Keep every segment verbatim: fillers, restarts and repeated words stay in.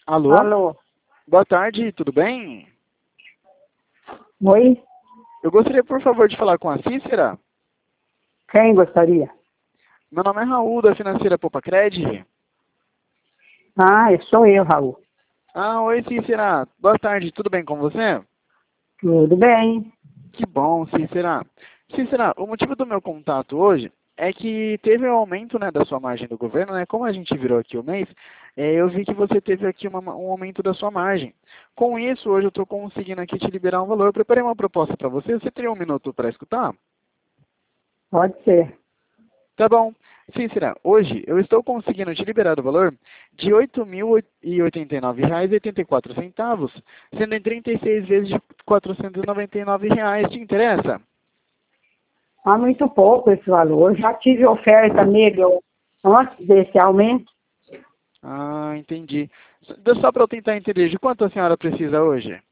Alô? Alô? Boa tarde, tudo bem? Oi? Eu gostaria, por favor, de falar com a Cícera. Quem gostaria? Meu nome é Raul, da Financeira Popacred. Ah, sou eu, Raul. Ah, oi, Cícera. Boa tarde, tudo bem com você? Tudo bem? Que bom, Cícera. Cícera, o motivo do meu contato hoje é que teve um aumento, né, da sua margem do governo, né? Como a gente virou aqui o mês, eh, eu vi que você teve aqui uma- um aumento da sua margem. Com isso, hoje eu estou conseguindo aqui te liberar um valor. Eu preparei uma proposta para você. Você teria um minuto para escutar? Pode ser. Tá bom. Cícera, hoje eu estou conseguindo te liberar o valor de oito mil e oitenta e nove reais e oitenta e quatro centavos, sendo em trinta e seis vezes de quatrocentos e noventa e nove reais. Te interessa? Ah, muito pouco esse valor. Já tive oferta nele antes desse aumento. Ah, entendi. Só só para eu tentar entender, de quanto a senhora precisa hoje?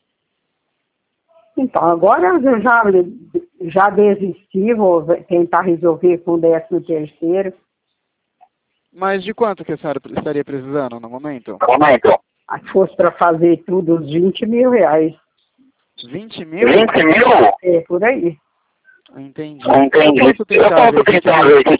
Então, agora eu já, já desisti, vou tentar resolver com o décimo terceiro. Mas de quanto que a senhora estaria precisando no momento? Momento. Se fosse para fazer tudo, uns vinte mil reais. vinte mil? vinte mil? É, por aí. Entendi. Entendi. Eu posso tentar ver aqui.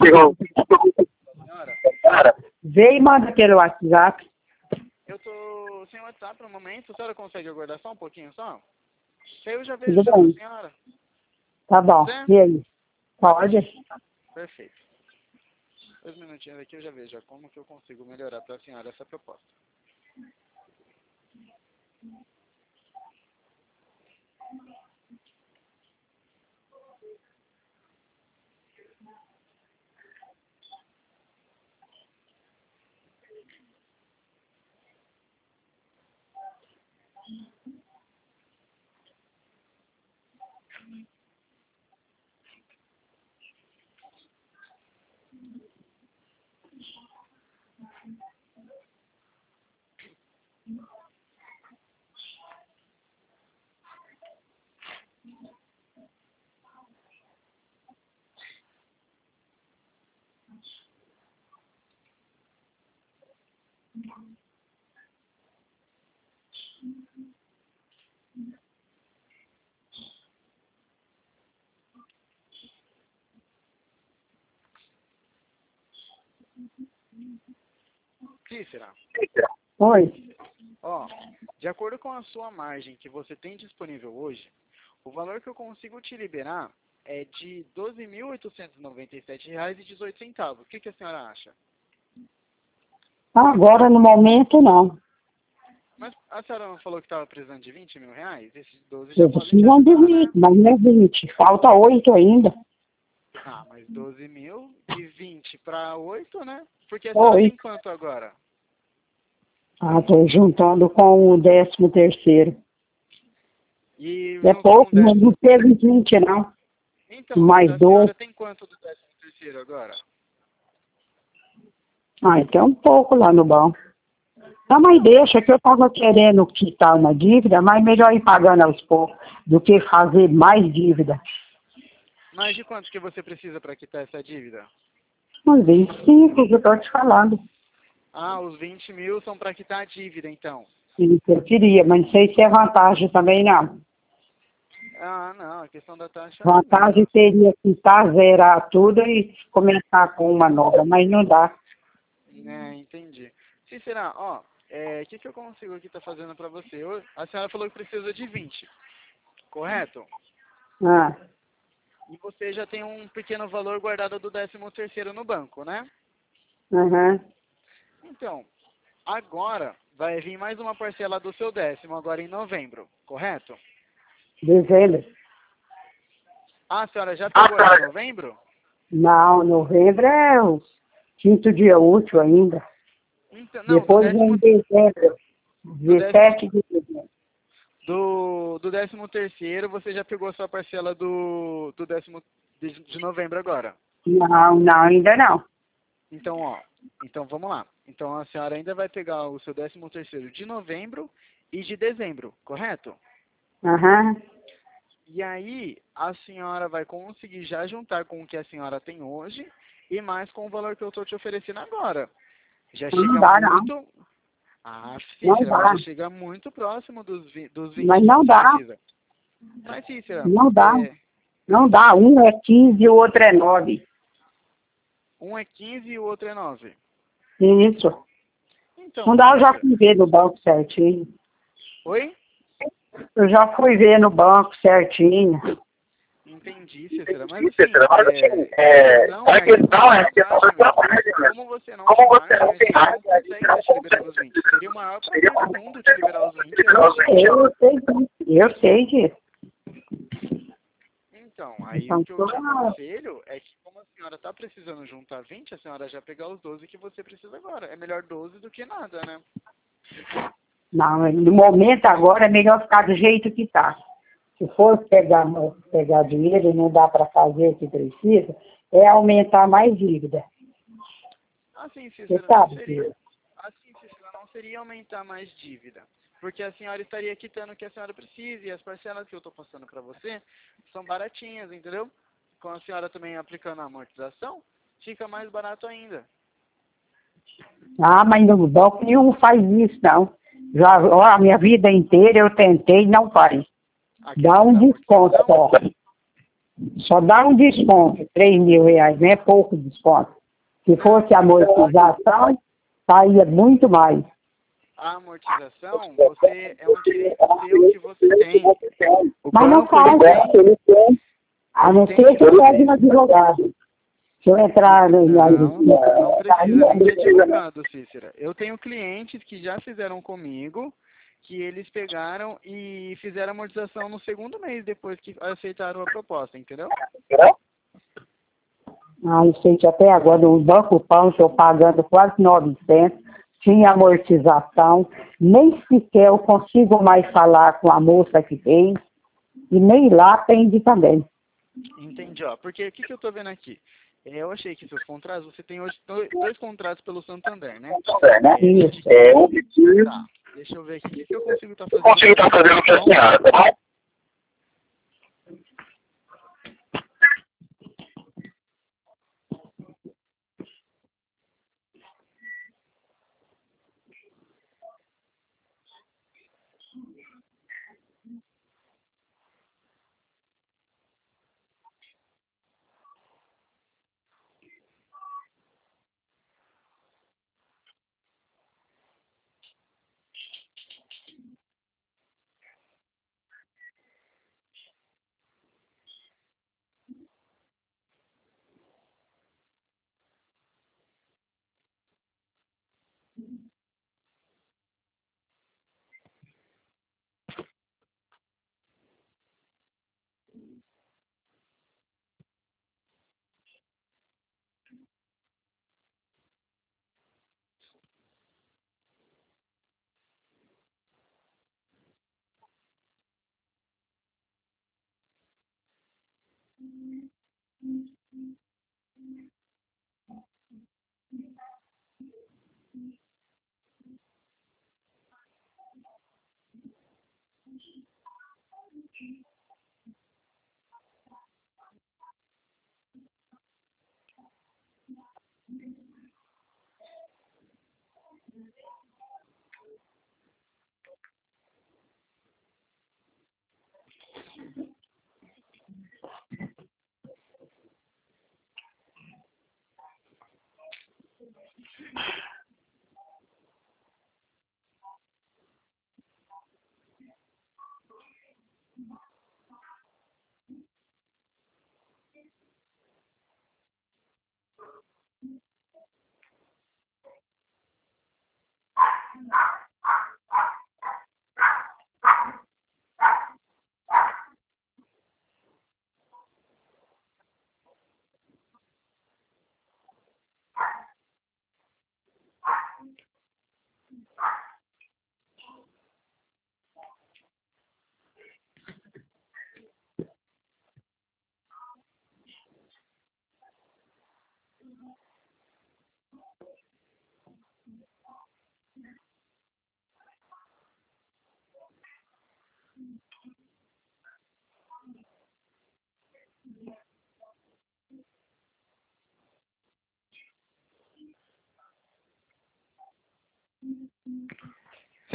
Senhora, vê e manda pelo WhatsApp. Eu tô sem WhatsApp no momento. A senhora consegue aguardar só um pouquinho só? Que aí eu já vejo Tudo já com a bem. senhora. Tá bom. Pode E aí? Pode? Perfeito. Dois minutinhos aqui eu já vejo já como que eu consigo melhorar para a senhora essa proposta. Cícera, Oi. ó, de acordo com a sua margem que você tem disponível hoje, o valor que eu consigo te liberar é de doze mil oitocentos e noventa e sete reais e dezoito centavos. O que, que a senhora acha? Agora, no momento, não. Mas a senhora não falou que estava precisando de vinte mil reais? Esses doze já Eu podem te preciso de ajudar, né? vinte, mas não é vinte. Falta oito ainda. Ah, mas doze mil de vinte para oito, né? Porque a senhora tem Oito. quanto agora? Ah, estou juntando com o décimo terceiro. E É junto com o pouco, mas décimo. não teve vinte, não. Então, mas Mais a dois. senhora tem quanto do décimo terceiro agora? Ah, então um pouco lá no banco. Não, mas deixa, que eu estava querendo quitar uma dívida, mas melhor ir pagando aos poucos do que fazer mais dívida. Mas de quanto que você precisa para quitar essa dívida? Uns vinte e cinco, que eu estou te falando. Ah, os vinte mil são para quitar a dívida, então. Isso eu queria, mas não sei se é vantagem também, não. Ah, não, a questão da taxa é Vantagem menos. seria quitar, zerar tudo e começar com uma nova, mas não dá. Né, entendi. Cícera, ó, é, o que, que eu consigo aqui estar fazendo para você? Eu- a senhora falou que precisa de vinte, correto? Ah, E você já tem um pequeno valor guardado do décimo terceiro no banco, né? aham. Então, agora vai vir mais uma parcela do seu décimo, agora em novembro, correto? Dezembro. Ah, a senhora já pegou de novembro? Não, novembro é o quinto dia útil ainda. Então, não, do Depois vem décimo, dezembro. do décimo, dezessete de dezembro. do, do décimo terceiro, você já pegou a sua parcela do, do décimo de, de novembro agora. Não, não, ainda não. Então, ó, então vamos lá. Então a senhora ainda vai pegar o seu décimo terceiro de novembro e de dezembro, correto? Aham. E aí a senhora vai conseguir já juntar com o que a senhora tem hoje e mais com o valor que eu estou te oferecendo agora. Já Não chega dá, não. muito. Ah, Não Cícera, dá. mas já chega muito próximo dos, vi- dos vinte Mas que não você dá. precisa. Mas, Cícera, Não dá. é, Não dá. Um é quinze e o outro é nove. um é quinze e o outro é nove. Isso. Então, Não dá, eu já Cícera. fui ver no banco certinho. Oi? Eu já fui ver no banco certinho. Entendi, Cícera. Mas Sim, assim, Cícero, mas assim, é, a é, questão a é a questão questão da é que a passagem, sua meu. página, Como você não tem como você margem, não a tem gente não nada, a gente consegue não estar te consegue liberando os vinte. Seria o maior seria prazer do uma mundo te liberar os vinte, eu liberar os sei. vinte. Eu sei disso. Eu sei disso. Então, aí o Então, que eu tô- te aconselho é que, como a senhora está precisando juntar vinte, a senhora já pegar os doze que você precisa agora. É melhor doze do que nada, né? não, no momento agora é melhor ficar do jeito que está. Se for pegar, pegar dinheiro e não dá para fazer o que precisa, é aumentar mais dívida. Assim, Você Cícera, não sabe seria, disso. assim, Cícera, não seria aumentar mais dívida. Porque a senhora estaria quitando o que a senhora precisa e as parcelas que eu estou passando para você são baratinhas, entendeu? Com a senhora também aplicando a amortização, fica mais barato ainda. Ah, mas no banco nenhum faz isso, não. Já, ó, a minha vida inteira eu tentei e não faz. A Dá questão um da desconto amortização, só. Só dá um desconto, três mil reais, não é pouco desconto. Se não, fosse amortização, saía muito mais. a amortização, você é um direito seu que você tem. O Mas não banco, ele faz, tem, a ele não tem ser que que eu pegue fazer. no advogado. Se eu entrar no... Não, não precisa nem de no- advogado, Cícera. Eu tenho clientes que já fizeram comigo, que eles pegaram e fizeram amortização no segundo mês depois que aceitaram a proposta, entendeu? Ai, gente, até agora no Banco Pão estou pagando quase novecentos, tinha amortização, nem sequer eu consigo mais falar com a moça que fez, e nem lá atende também. Entendi, ó. Porque o que, que eu tô vendo aqui? É, eu achei que seus contratos, você tem hoje dois, dois contratos pelo Santander, né? É, né? É, um de É, quinze. um de quinze. Tá. Deixa eu ver aqui o que, que eu consigo estar Eu fazendo consigo pra estar fazendo senhora, para a tá bom? senhora, tá bom?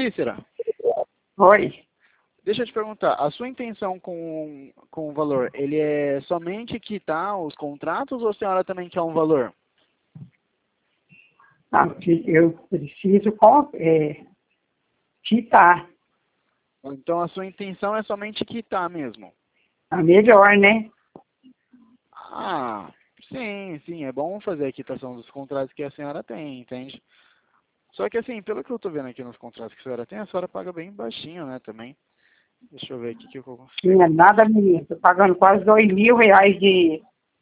Cícera, Oi. deixa eu te perguntar, a sua intenção com, com o valor, ele é somente quitar os contratos ou a senhora também quer um valor? Não, que eu preciso com- é, quitar. Então a sua intenção é somente quitar mesmo? A melhor, né? Ah, sim, sim, é bom fazer a quitação dos contratos que a senhora tem, entende? Só que assim, pelo que eu tô vendo aqui nos contratos que a senhora tem, a senhora paga bem baixinho, né, também. Deixa eu ver aqui que eu Tinha consigo. nada, menino. Tô pagando quase dois mil reais de,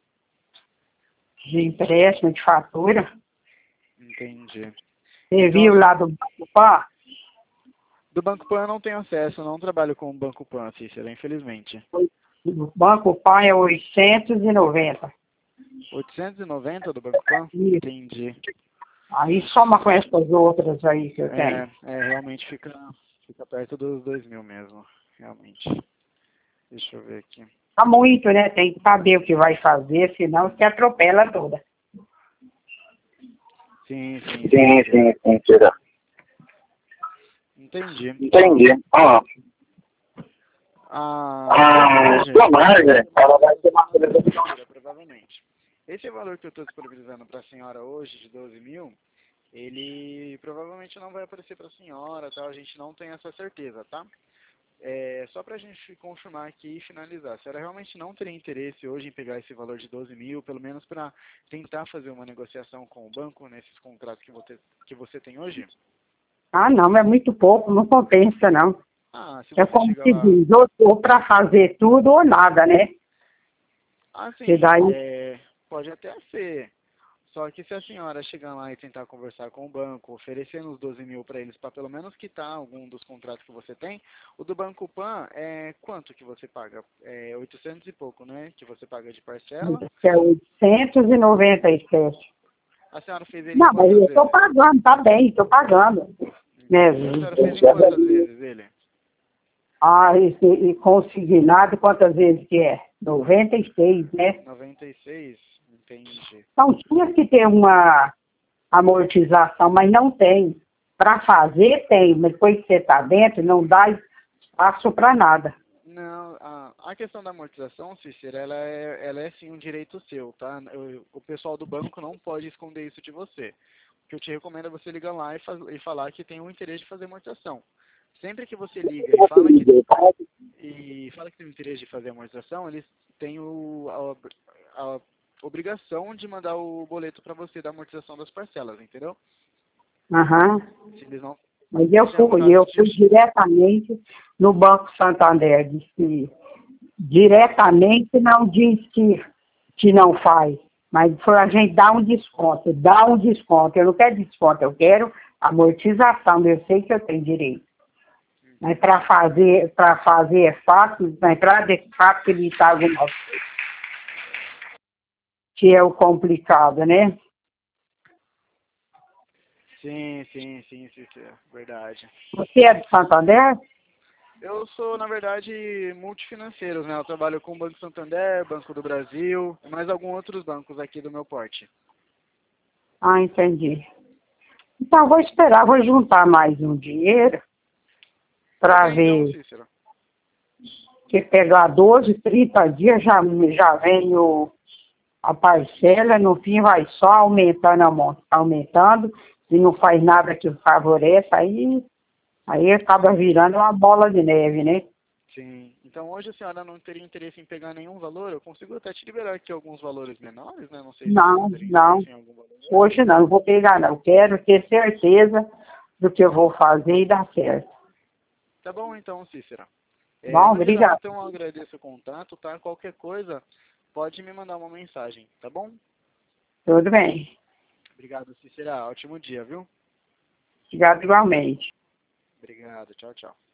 de empréstimo, de fatura. Entendi. Você Então, viu assim, lá do Banco Pan? do Banco Pan eu não tenho acesso, eu não trabalho com o Banco Pan, Cícera, infelizmente. O Banco Pan é oitocentos e noventa. oitocentos e noventa do Banco Pan? Isso. Entendi. Aí soma com essas outras aí que eu tenho. É, é, realmente fica, fica perto dos dois mil mesmo, realmente. Deixa eu ver aqui. Tá muito, né? Tem que saber o que vai fazer, senão você atropela toda. Sim, sim, Sim, Cícera. sim, sim, tira. Entendi. Ó, Entendi. Ó, a sua a margem, sua margem, ela vai ser uma coisa. Cícera, provavelmente. Esse valor que eu estou disponibilizando para a senhora hoje, de doze mil, ele provavelmente não vai aparecer para a senhora, tá? A gente não tem essa certeza, tá? É, só para a gente confirmar aqui e finalizar, a senhora realmente não teria interesse hoje em pegar esse valor de doze mil, pelo menos para tentar fazer uma negociação com o banco nesses contratos que você, que você tem hoje? Ah, não, é muito pouco, não compensa, não. Ah, se É você como chegar se lá... diz, ou, ou para fazer tudo ou nada, né? Ah, Que sim, daí, é, pode até ser. Só que se a senhora chegar lá e tentar conversar com o banco, oferecendo os doze mil para eles, para pelo menos quitar algum dos contratos que você tem, o do Banco Pan, é quanto que você paga? É oitocentos e pouco, né? Que você paga de parcela. que é oitocentos e noventa e sete. A senhora fez ele em Não, mas quantas eu estou vezes? pagando, tá bem, estou pagando. Né? Entendi. A senhora fez em quantas vezes ele? Ah, e, e consignado, quantas vezes que é? noventa e seis, né? noventa e seis? Entendi. Então tinha que ter uma amortização, mas não tem. Para fazer, tem, mas depois que você está dentro, não dá espaço para nada. Não, a, a questão da amortização, Cícera, ela é, ela é sim um direito seu, tá? Eu- o pessoal do banco não pode esconder isso de você. O que eu te recomendo é você ligar lá e, faz, e falar que tem o interesse de fazer amortização. Sempre que você liga e fala que, e fala que tem o interesse de fazer amortização, eles têm o, a, ob- a obrigação de mandar o boleto para você da amortização das parcelas, entendeu? Aham. Se eles não, Mas eu se é um fui, caso eu fui de... diretamente no Banco Santander. Disse, diretamente não diz que, que não faz. Mas foi a gente dar um desconto, dá um desconto. Eu não quero desconto, eu quero amortização. Eu sei que eu tenho direito. Mas para fazer, para fazer é fácil, mas para facilitar alguma coisa, que é o complicado, né? Sim, sim, sim, Cícera, verdade. Você é de Santander? Eu sou, na verdade, multifinanceiros, né? Eu trabalho com o Banco Santander, Banco do Brasil e mais alguns outros bancos aqui do meu porte. Ah, entendi. Então, vou esperar, vou juntar mais um dinheiro Tá para bem então, ver Cícero. que pegar doze, trinta dias já, já vem o, a parcela, no fim vai só aumentando, aument- aumentando, e não faz nada que favorece, aí, aí acaba virando uma bola de neve, né? Sim. Então hoje a senhora não teria interesse em pegar nenhum valor? Eu consigo até te liberar aqui alguns valores menores, né? Não sei se a senhora Não, teria não, interesse em algum valor. hoje não, não vou pegar não, quero ter certeza do que eu vou fazer e dar certo. Tá bom então, Cícera. É, Bom, no geral, obrigado. então, eu agradeço o contato, tá? Qualquer coisa, pode me mandar uma mensagem, tá bom? Tudo bem. Obrigado, Cícera. Ótimo dia, viu? Obrigado igualmente. Obrigado. Tchau, tchau.